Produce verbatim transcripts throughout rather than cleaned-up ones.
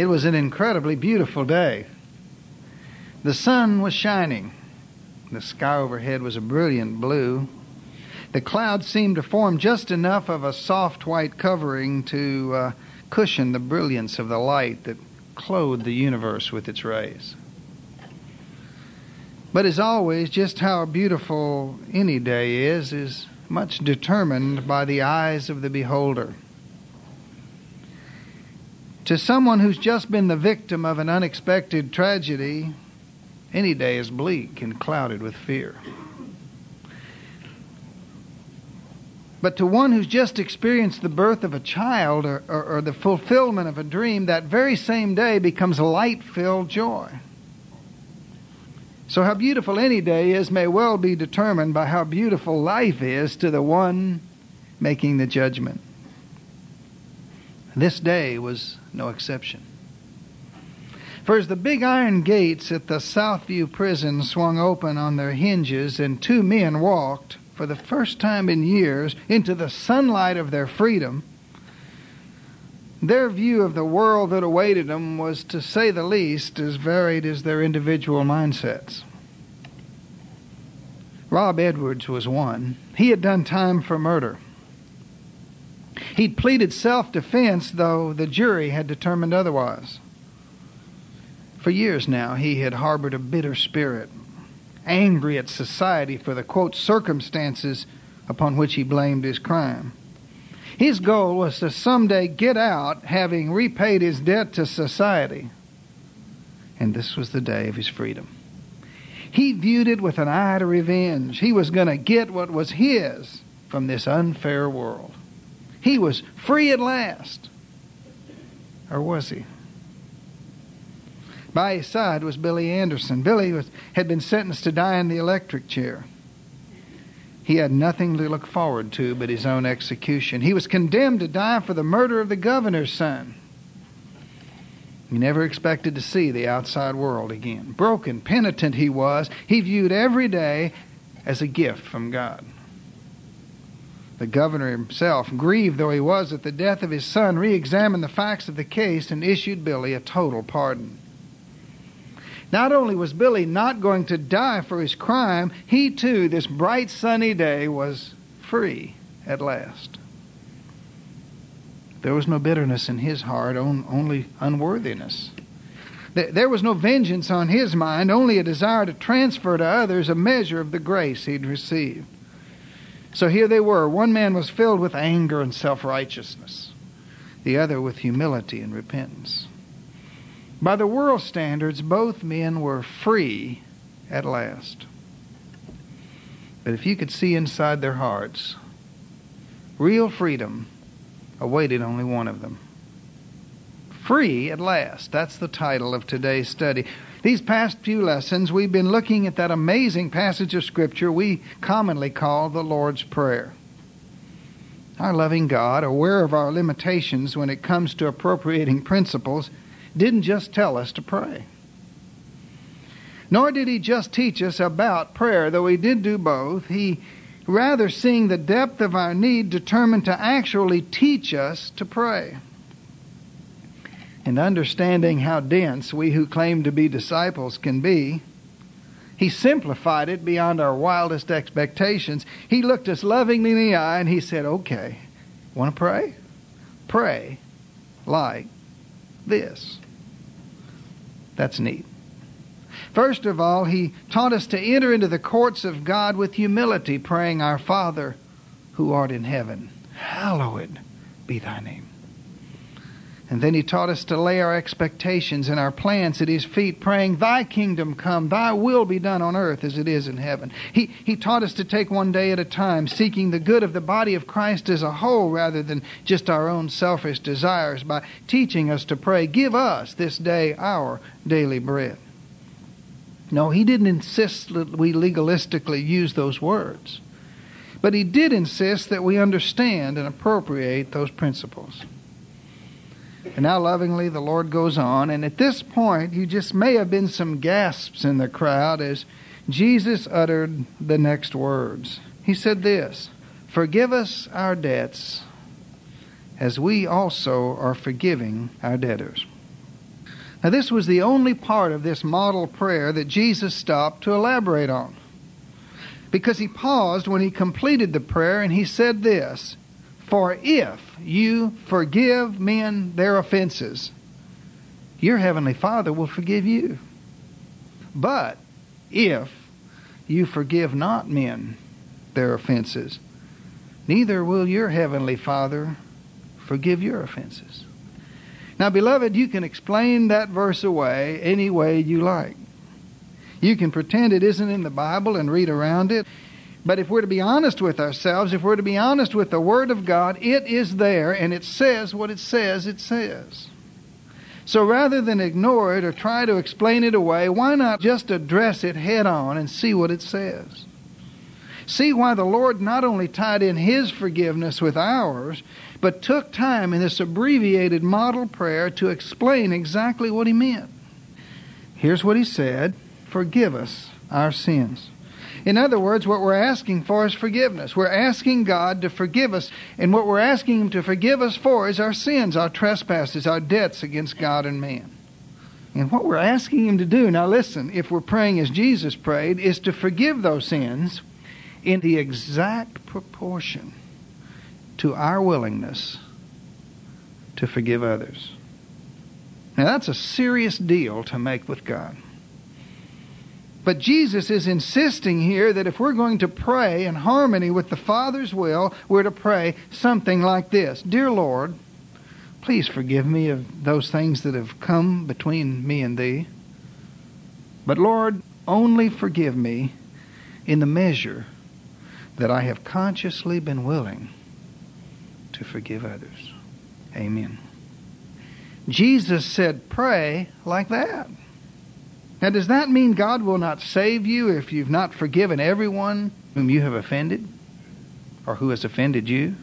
It was an incredibly beautiful day. The sun was shining. The sky overhead was a brilliant blue. The clouds seemed to form just enough of a soft white covering to uh, cushion the brilliance of the light that clothed the universe with its rays. But as always, just how beautiful any day is, is much determined by the eyes of the beholder. To someone who's just been the victim of an unexpected tragedy, any day is bleak and clouded with fear. But to one who's just experienced the birth of a child or, or, or the fulfillment of a dream, that very same day becomes light-filled joy. So how beautiful any day is may well be determined by how beautiful life is to the one making the judgment. This day was no exception. For as the big iron gates at the Southview prison swung open on their hinges and two men walked, for the first time in years, into the sunlight of their freedom, their view of the world that awaited them was, to say the least, as varied as their individual mindsets. Rob Edwards was one. He had done time for murder. He'd pleaded self-defense, though the jury had determined otherwise. For years now, he had harbored a bitter spirit, angry at society for the, quote, circumstances upon which he blamed his crime. His goal was to someday get out, having repaid his debt to society. And this was the day of his freedom. He viewed it with an eye to revenge. He was going to get what was his from this unfair world. He was free at last. Or was he? By his side was Billy Anderson. Billy was, had been sentenced to die in the electric chair. He had nothing to look forward to but his own execution. He was condemned to die for the murder of the governor's son. He never expected to see the outside world again. Broken, penitent he was. He viewed every day as a gift from God. The governor himself, grieved though he was at the death of his son, re-examined the facts of the case and issued Billy a total pardon. Not only was Billy not going to die for his crime, he too, this bright sunny day, was free at last. There was no bitterness in his heart, only unworthiness. There was no vengeance on his mind, only a desire to transfer to others a measure of the grace he'd received. So here they were. One man was filled with anger and self-righteousness, the other with humility and repentance. By the world's standards, both men were free at last. But if you could see inside their hearts, real freedom awaited only one of them. Free at last. That's the title of today's study. These past few lessons, we've been looking at that amazing passage of Scripture we commonly call the Lord's Prayer. Our loving God, aware of our limitations when it comes to appropriating principles, didn't just tell us to pray. Nor did He just teach us about prayer, though He did do both. He, rather seeing the depth of our need, determined to actually teach us to pray. And understanding how dense we who claim to be disciples can be, He simplified it beyond our wildest expectations. He looked us lovingly in the eye and He said, okay, want to pray? Pray like this. That's neat. First of all, He taught us to enter into the courts of God with humility, praying, Our Father who art in heaven, hallowed be Thy name. And then He taught us to lay our expectations and our plans at His feet, praying, Thy kingdom come, Thy will be done on earth as it is in heaven. He, he taught us to take one day at a time, seeking the good of the body of Christ as a whole rather than just our own selfish desires, by teaching us to pray, Give us this day our daily bread. No, He didn't insist that we legalistically use those words, but He did insist that we understand and appropriate those principles. And now lovingly the Lord goes on, and at this point you just may have been some gasps in the crowd as Jesus uttered the next words. He said this, Forgive us our debts as we also are forgiving our debtors. Now, this was the only part of this model prayer that Jesus stopped to elaborate on, because he paused when he completed the prayer and he said this, "For if you forgive men their offenses, your heavenly Father will forgive you. But if you forgive not men their offenses, neither will your heavenly Father forgive your offenses." Now, beloved, you can explain that verse away any way you like. You can pretend it isn't in the Bible and read around it. But if we're to be honest with ourselves, if we're to be honest with the Word of God, it is there and it says what it says it says. So rather than ignore it or try to explain it away, why not just address it head on and see what it says? See why the Lord not only tied in His forgiveness with ours, but took time in this abbreviated model prayer to explain exactly what He meant. Here's what He said: "Forgive us our sins." In other words, what we're asking for is forgiveness. We're asking God to forgive us, and what we're asking Him to forgive us for is our sins, our trespasses, our debts against God and man. And what we're asking Him to do, now listen, if we're praying as Jesus prayed, is to forgive those sins in the exact proportion to our willingness to forgive others. Now that's a serious deal to make with God. But Jesus is insisting here that if we're going to pray in harmony with the Father's will, we're to pray something like this: "Dear Lord, please forgive me of those things that have come between me and Thee. But Lord, only forgive me in the measure that I have consciously been willing to forgive others." Amen. Jesus said pray like that. Now, does that mean God will not save you if you've not forgiven everyone whom you have offended or who has offended you?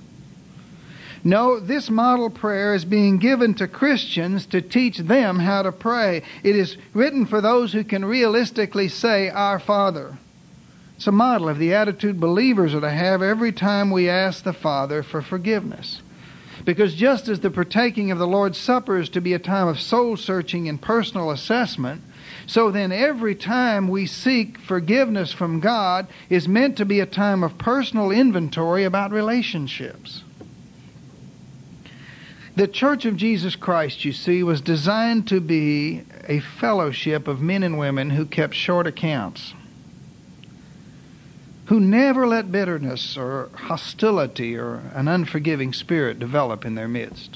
No, this model prayer is being given to Christians to teach them how to pray. It is written for those who can realistically say, "Our Father." It's a model of the attitude believers are to have every time we ask the Father for forgiveness. Because just as the partaking of the Lord's Supper is to be a time of soul-searching and personal assessment, so then every time we seek forgiveness from God is meant to be a time of personal inventory about relationships. The Church of Jesus Christ, you see, was designed to be a fellowship of men and women who kept short accounts, who never let bitterness or hostility or an unforgiving spirit develop in their midst.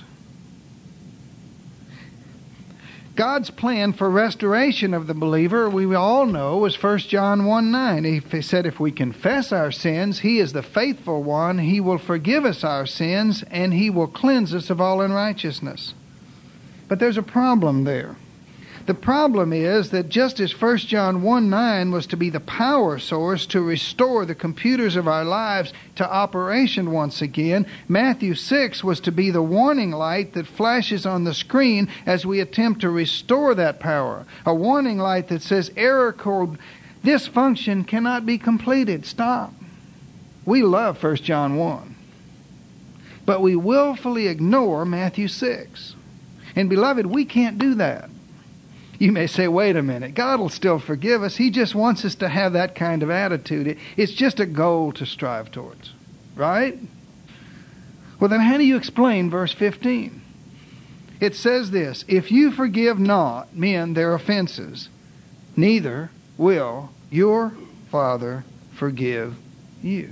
God's plan for restoration of the believer, we all know, was First John one nine. He said if we confess our sins, He is the faithful one. He will forgive us our sins, and He will cleanse us of all unrighteousness. But there's a problem there. The problem is that just as First John one nine was to be the power source to restore the computers of our lives to operation once again, Matthew six was to be the warning light that flashes on the screen as we attempt to restore that power. A warning light that says, "Error code, this function cannot be completed. Stop." We love First John one, but we willfully ignore Matthew six. And beloved, we can't do that. You may say, wait a minute, God will still forgive us. He just wants us to have that kind of attitude. It's just a goal to strive towards, right? Well, then how do you explain verse fifteen? It says this: "If you forgive not men their offenses, neither will your Father forgive you."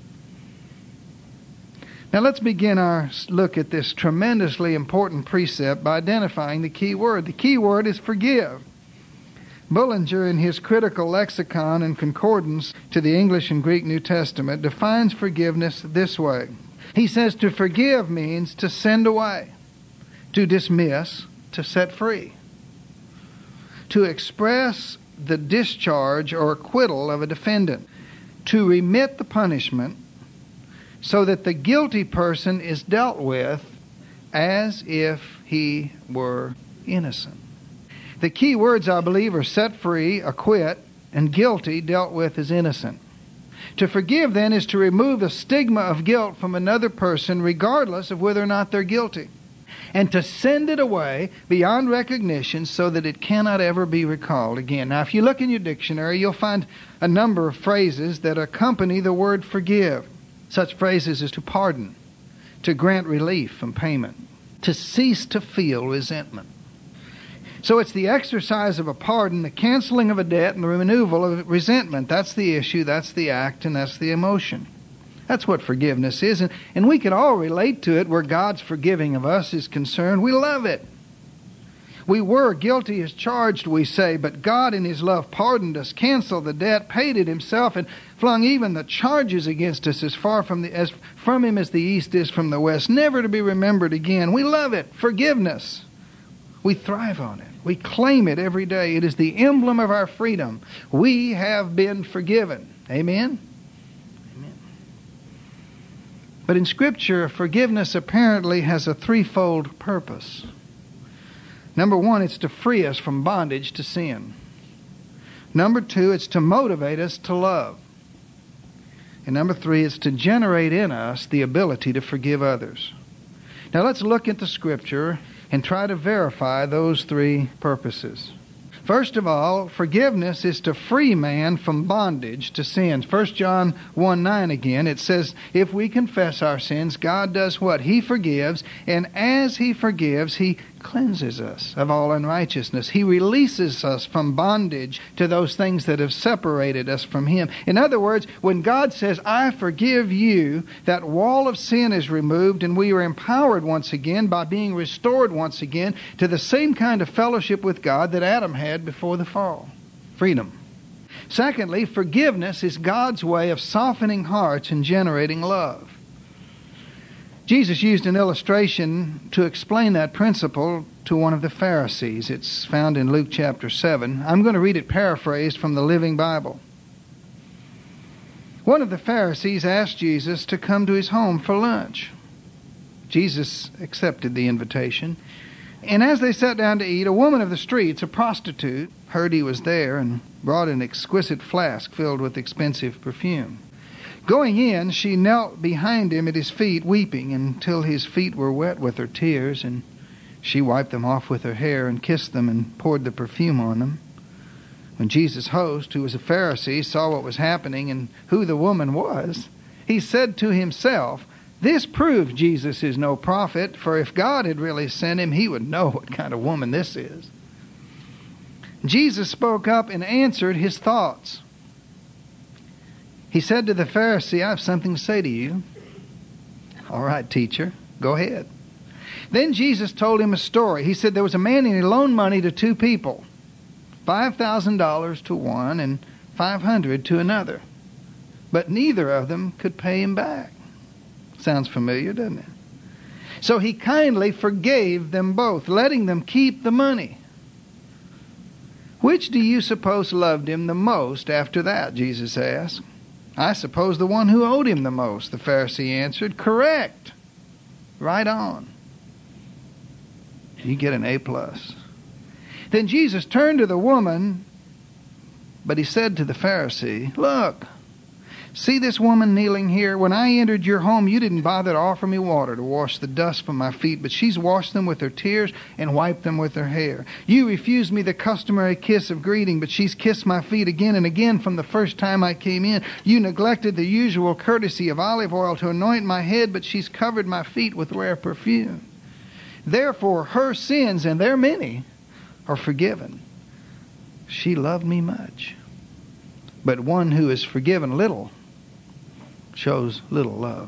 Now let's begin our look at this tremendously important precept by identifying the key word. The key word is forgive. Bullinger, in his critical lexicon and concordance to the English and Greek New Testament, defines forgiveness this way. He says to forgive means to send away, to dismiss, to set free, to express the discharge or acquittal of a defendant, to remit the punishment, so that the guilty person is dealt with as if he were innocent. The key words, I believe, are set free, acquit, and guilty dealt with as innocent. To forgive, then, is to remove the stigma of guilt from another person regardless of whether or not they're guilty. and to send it away beyond recognition so that it cannot ever be recalled again. Now, if you look in your dictionary, you'll find a number of phrases that accompany the word forgive. Such phrases as to pardon, to grant relief from payment, to cease to feel resentment. So it's the exercise of a pardon, the canceling of a debt, and the removal of resentment. That's the issue, that's the act, and that's the emotion. That's what forgiveness is. And, and we can all relate to it where God's forgiving of us is concerned. We love it. We were guilty as charged, we say, but God in His love pardoned us, canceled the debt, paid it Himself, and flung even the charges against us as far from, the, as from Him as the east is from the west, never to be remembered again. We love it. Forgiveness. We thrive on it. We claim it every day. It is the emblem of our freedom. We have been forgiven. Amen? Amen. But in Scripture, forgiveness apparently has a threefold purpose. Number one, it's to free us from bondage to sin. Number two, it's to motivate us to love. And number three, it's to generate in us the ability to forgive others. Now let's look at the Scripture and try to verify those three purposes. First of all, forgiveness is to free man from bondage to sins. First John one nine again, it says, if we confess our sins, God does what? He forgives, and as He forgives, He cleanses us of all unrighteousness. He releases us from bondage to those things that have separated us from Him. In other words, when God says, I forgive you, that wall of sin is removed, and we are empowered once again by being restored once again to the same kind of fellowship with God that Adam had before the fall. Freedom. Secondly, forgiveness is God's way of softening hearts and generating love. Jesus used an illustration to explain that principle to one of the Pharisees. It's found in Luke chapter seven. I'm going to read it paraphrased from the Living Bible. One of the Pharisees asked Jesus to come to his home for lunch. Jesus accepted the invitation. And as they sat down to eat, a woman of the streets, a prostitute, heard he was there and brought an exquisite flask filled with expensive perfume. Going in, she knelt behind him at his feet, weeping until his feet were wet with her tears, and she wiped them off with her hair and kissed them and poured the perfume on them. When Jesus' host, who was a Pharisee, saw what was happening and who the woman was, he said to himself, this proves Jesus is no prophet, for if God had really sent him, He would know what kind of woman this is. Jesus spoke up and answered his thoughts. He said to the Pharisee, I have something to say to you. All right, teacher, go ahead. Then Jesus told him a story. He said there was a man and he loaned money to two people, five thousand dollars to one and five hundred dollars to another. But neither of them could pay him back. Sounds familiar, doesn't it? So he kindly forgave them both, letting them keep the money. Which do you suppose loved him the most after that? Jesus asked. I suppose the one who owed him the most, the Pharisee answered. Correct. Right on. You get an A plus. Then Jesus turned to the woman, but he said to the Pharisee, look, see this woman kneeling here? When I entered your home, you didn't bother to offer me water to wash the dust from my feet, but she's washed them with her tears and wiped them with her hair. You refused me the customary kiss of greeting, but she's kissed my feet again and again from the first time I came in. You neglected the usual courtesy of olive oil to anoint my head, but she's covered my feet with rare perfume. Therefore, her sins, and they're many, are forgiven. She loved me much. But one who is forgiven little shows little love.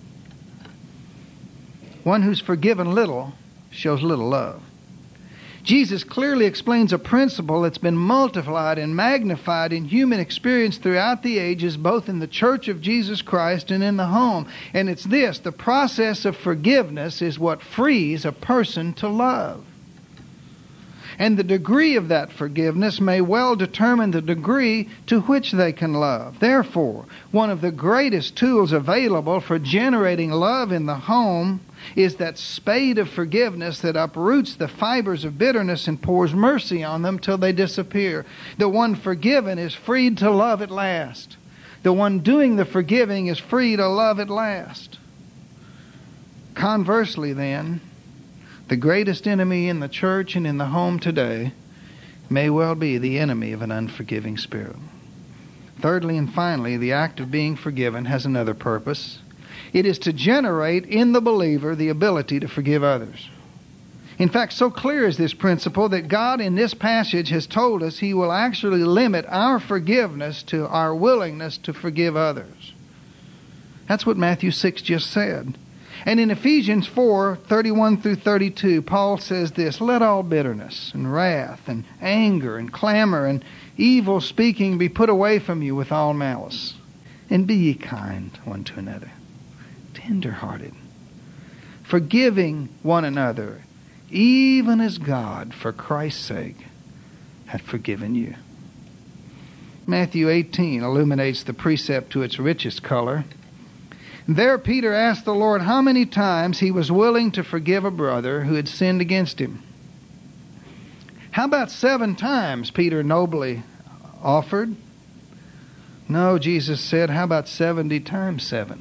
One who's forgiven little shows little love. Jesus clearly explains a principle that's been multiplied and magnified in human experience throughout the ages, both in the church of Jesus Christ and in the home. And it's this: the process of forgiveness is what frees a person to love. And the degree of that forgiveness may well determine the degree to which they can love. Therefore, one of the greatest tools available for generating love in the home is that spade of forgiveness that uproots the fibers of bitterness and pours mercy on them till they disappear. The one forgiven is freed to love at last. The one doing the forgiving is free to love at last. Conversely, then, The greatest enemy in the church and in the home today may well be the enemy of an unforgiving spirit. Thirdly and finally, the act of being forgiven has another purpose. It is to generate in the believer the ability to forgive others. In fact, so clear is this principle that God in this passage has told us He will actually limit our forgiveness to our willingness to forgive others. That's what Matthew six just said. And in Ephesians four, thirty-one through thirty-two, Paul says this, "Let all bitterness and wrath and anger and clamor and evil speaking be put away from you with all malice. And be ye kind one to another, tender-hearted, forgiving one another, even as God, for Christ's sake, hath forgiven you." Matthew eighteen illuminates the precept to its richest color. There Peter asked the Lord how many times he was willing to forgive a brother who had sinned against him. How about seven times, Peter nobly offered? No, Jesus said, how about seventy times seven?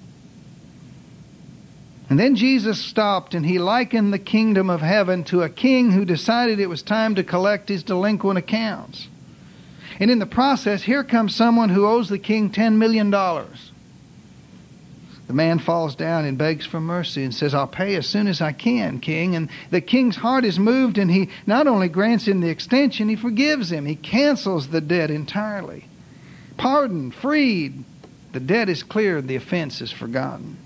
And then Jesus stopped and He likened the kingdom of heaven to a king who decided it was time to collect his delinquent accounts. And in the process, here comes someone who owes the king ten million dollars. The man falls down and begs for mercy and says, "I'll pay as soon as I can, king." And the king's heart is moved, and he not only grants him the extension, he forgives him. He cancels the debt entirely. Pardoned, freed, the debt is cleared, the offense is forgotten.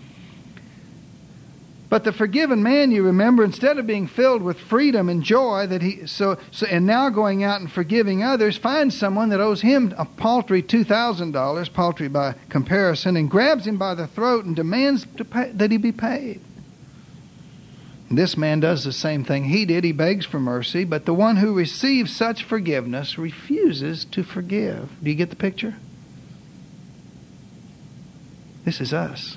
But the forgiven man, you remember, instead of being filled with freedom and joy, that he so, so and now going out and forgiving others, finds someone that owes him a paltry two thousand dollars, paltry by comparison, and grabs him by the throat and demands to pay, that he be paid. And this man does the same thing he did. He begs for mercy, but the one who receives such forgiveness refuses to forgive. Do you get the picture? This is us.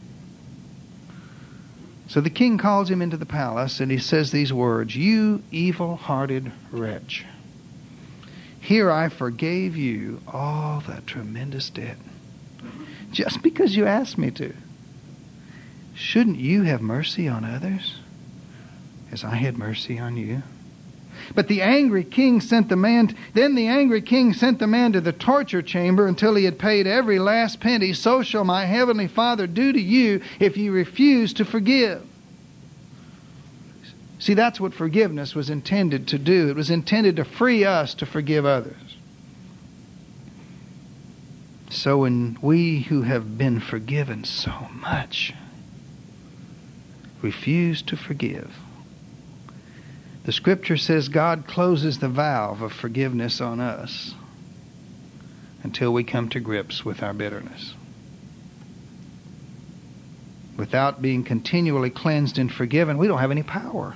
So the king calls him into the palace and he says these words, "You evil-hearted wretch, here I forgave you all that tremendous debt, just because you asked me to. Shouldn't you have mercy on others as I had mercy on you?" But the angry king sent the man, then the angry king sent the man to the torture chamber until he had paid every last penny. "So shall my heavenly Father do to you if you refuse to forgive." See, that's what forgiveness was intended to do. It was intended to free us to forgive others. So when we who have been forgiven so much refuse to forgive, the Scripture says God closes the valve of forgiveness on us until we come to grips with our bitterness. Without being continually cleansed and forgiven, we don't have any power.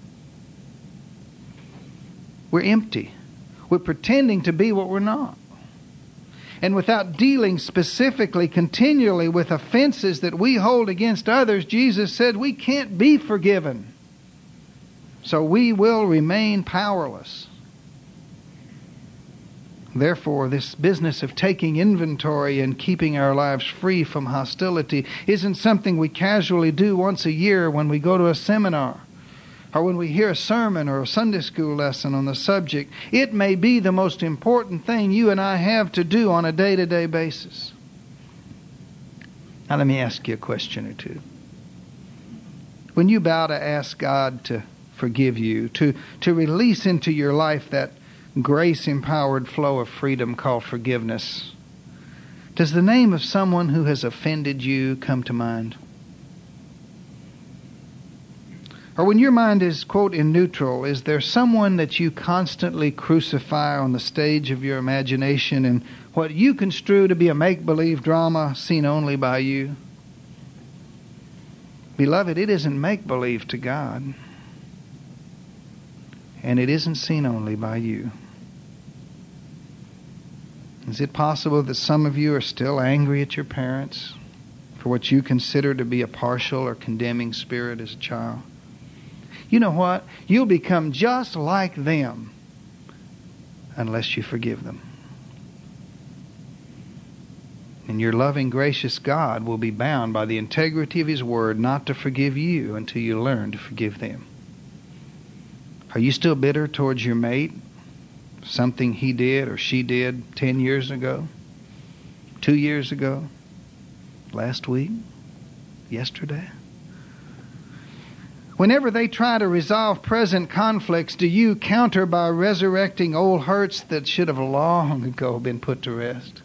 We're empty. We're pretending to be what we're not. And without dealing specifically, continually with offenses that we hold against others, Jesus said we can't be forgiven. So we will remain powerless. Therefore, this business of taking inventory and keeping our lives free from hostility isn't something we casually do once a year when we go to a seminar or when we hear a sermon or a Sunday school lesson on the subject. It may be the most important thing you and I have to do on a day-to-day basis. Now let me ask you a question or two. When you bow to ask God to forgive you, to, to release into your life that grace-empowered flow of freedom called forgiveness, does the name of someone who has offended you come to mind? Or when your mind is, quote, in neutral, is there someone that you constantly crucify on the stage of your imagination in what you construe to be a make-believe drama seen only by you? Beloved, it isn't make-believe to God. And it isn't seen only by you. Is it possible that some of you are still angry at your parents for what you consider to be a partial or condemning spirit as a child? You know what? You'll become just like them unless you forgive them. And your loving, gracious God will be bound by the integrity of His Word not to forgive you until you learn to forgive them. Are you still bitter towards your mate? Something he did or she did ten years ago? Two years ago? Last week? Yesterday? Whenever they try to resolve present conflicts, do you counter by resurrecting old hurts that should have long ago been put to rest?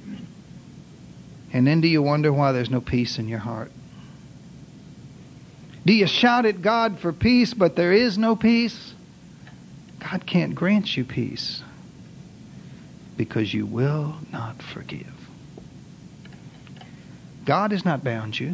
And then do you wonder why there's no peace in your heart? Do you shout at God for peace, but there is no peace? God can't grant you peace because you will not forgive. God has not bound you.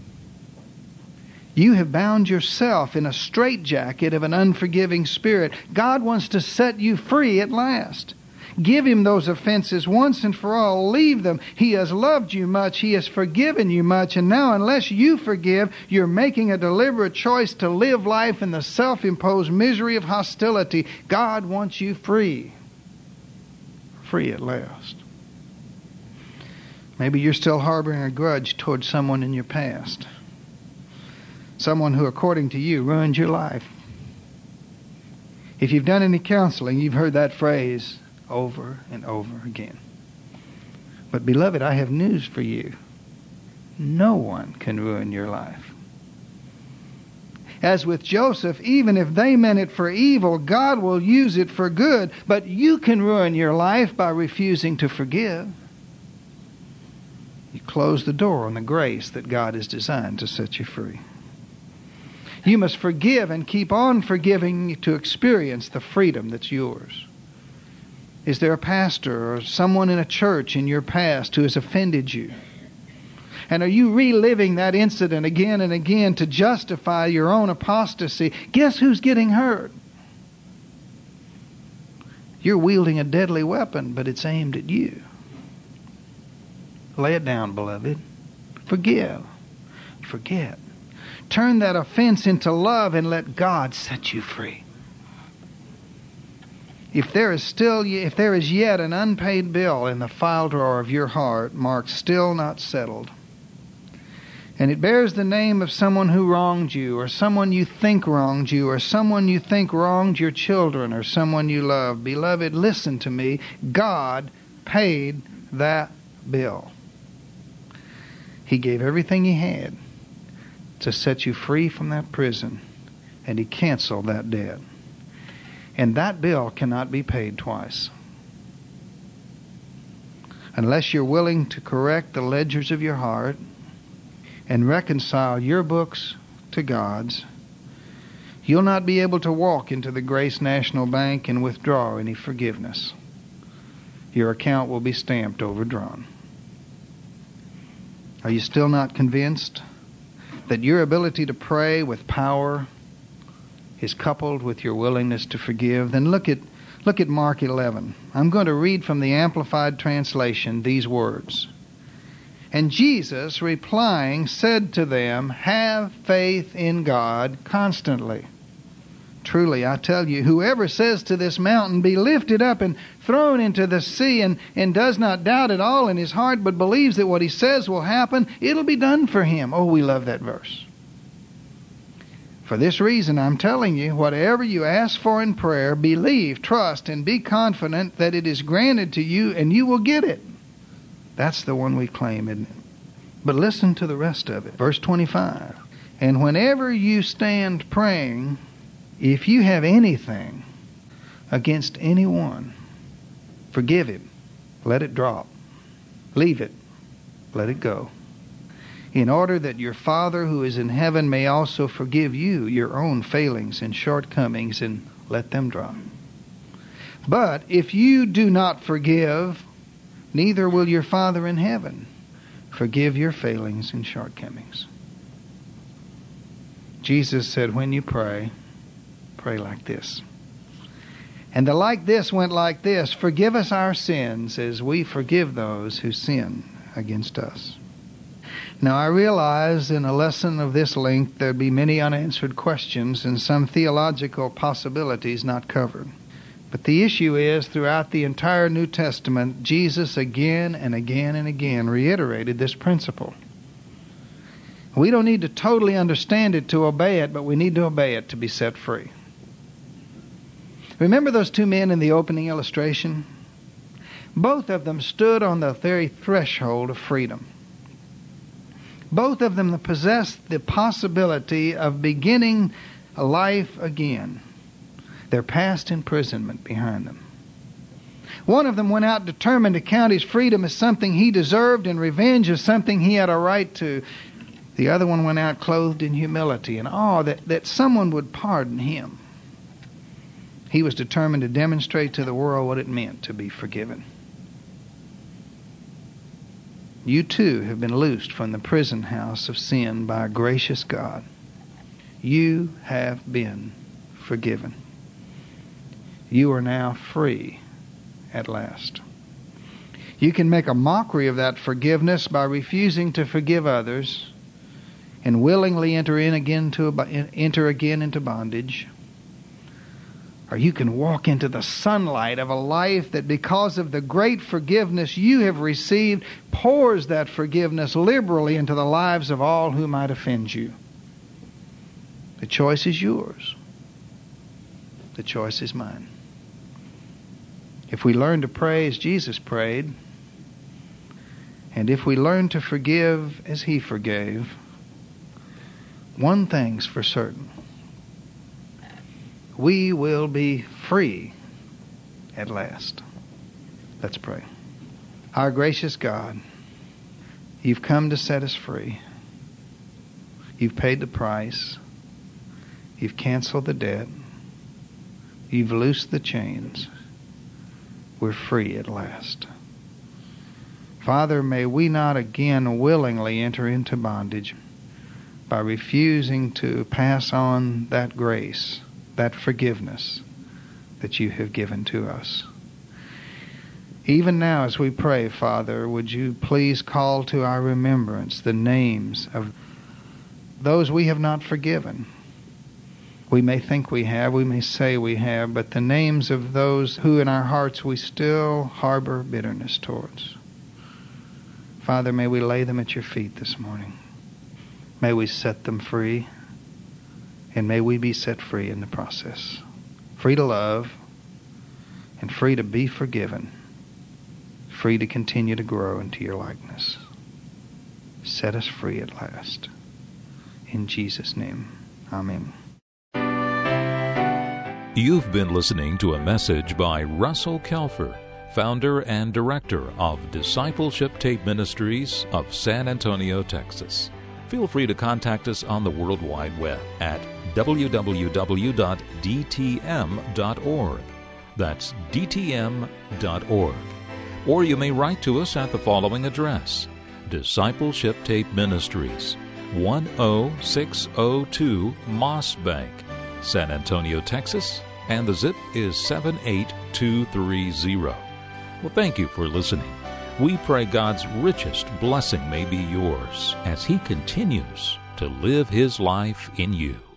You have bound yourself in a straitjacket of an unforgiving spirit. God wants to set you free at last. Give Him those offenses once and for all. Leave them. He has loved you much. He has forgiven you much. And now, unless you forgive, you're making a deliberate choice to live life in the self-imposed misery of hostility. God wants you free. Free at last. Maybe you're still harboring a grudge towards someone in your past. Someone who, according to you, ruined your life. If you've done any counseling, you've heard that phrase over and over again. But beloved, I have news for you. No one can ruin your life. As with Joseph, even if they meant it for evil, God will use it for good. But you can ruin your life by refusing to forgive. You close the door on the grace that God has designed to set you free. You must forgive and keep on forgiving to experience the freedom that's yours. Is there a pastor or someone in a church in your past who has offended you? And are you reliving that incident again and again to justify your own apostasy? Guess who's getting hurt? You're wielding a deadly weapon, but it's aimed at you. Lay it down, beloved. Forgive. Forget. Turn that offense into love and let God set you free. If there is still, if there is yet an unpaid bill in the file drawer of your heart marked still not settled, and it bears the name of someone who wronged you, or someone you think wronged you, or someone you think wronged your children, or someone you love, beloved, listen to me. God paid that bill. He gave everything He had to set you free from that prison, and He canceled that debt. And that bill cannot be paid twice. Unless you're willing to correct the ledgers of your heart and reconcile your books to God's, you'll not be able to walk into the Grace National Bank and withdraw any forgiveness. Your account will be stamped overdrawn. Are you still not convinced that your ability to pray with power is coupled with your willingness to forgive? Then look at look at Mark eleven. I'm going to read from the Amplified Translation these words. And Jesus, replying, said to them, have faith in God constantly. Truly, I tell you, whoever says to this mountain, be lifted up and thrown into the sea, and, and does not doubt at all in his heart, but believes that what he says will happen, it'll be done for him. Oh, we love that verse. For this reason, I'm telling you, whatever you ask for in prayer, believe, trust, and be confident that it is granted to you, and you will get it. That's the one we claim, isn't it? But listen to the rest of it. Verse twenty-five. And whenever you stand praying, if you have anything against anyone, forgive him. Let it drop. Leave it. Let it go. In order that your Father who is in heaven may also forgive you your own failings and shortcomings, and let them drop. But if you do not forgive, neither will your Father in heaven forgive your failings and shortcomings. Jesus said, when you pray, pray like this. And the like this went like this: forgive us our sins as we forgive those who sin against us. Now I realize in a lesson of this length there'd be many unanswered questions and some theological possibilities not covered. But the issue is, throughout the entire New Testament, Jesus again and again and again reiterated this principle. We don't need to totally understand it to obey it, but we need to obey it to be set free. Remember those two men in the opening illustration? Both of them stood on the very threshold of freedom. Both of them possessed the possibility of beginning a life again. Their past imprisonment behind them. One of them went out determined to count his freedom as something he deserved and revenge as something he had a right to. The other one went out clothed in humility and awe that, that someone would pardon him. He was determined to demonstrate to the world what it meant to be forgiven. You too have been loosed from the prison house of sin by a gracious God. You have been forgiven. You are now free at last. You can make a mockery of that forgiveness by refusing to forgive others and willingly enter in again to enter again into bondage. Or you can walk into the sunlight of a life that, because of the great forgiveness you have received, pours that forgiveness liberally into the lives of all who might offend you. The choice is yours. The choice is mine. If we learn to pray as Jesus prayed, and if we learn to forgive as He forgave, one thing's for certain. We will be free at last. Let's pray. Our gracious God, You've come to set us free. You've paid the price. You've canceled the debt. You've loosed the chains. We're free at last. Father, may we not again willingly enter into bondage by refusing to pass on that grace, that forgiveness that You have given to us. Even now as we pray, Father, would You please call to our remembrance the names of those we have not forgiven. We may think we have, we may say we have, but the names of those who in our hearts we still harbor bitterness towards. Father, may we lay them at Your feet this morning. May we set them free, and may we be set free in the process. Free to love, and free to be forgiven. Free to continue to grow into Your likeness. Set us free at last. In Jesus' name, amen. You've been listening to a message by Russell Kelfer, founder and director of Discipleship Tape Ministries of San Antonio, Texas. Feel free to contact us on the World Wide Web at w w w dot d t m dot org. That's d t m dot org. Or you may write to us at the following address: Discipleship Tape Ministries, one oh six oh two Moss Bank, San Antonio, Texas, and the zip is seven eight two three zero. Well, thank you for listening. We pray God's richest blessing may be yours as He continues to live His life in you.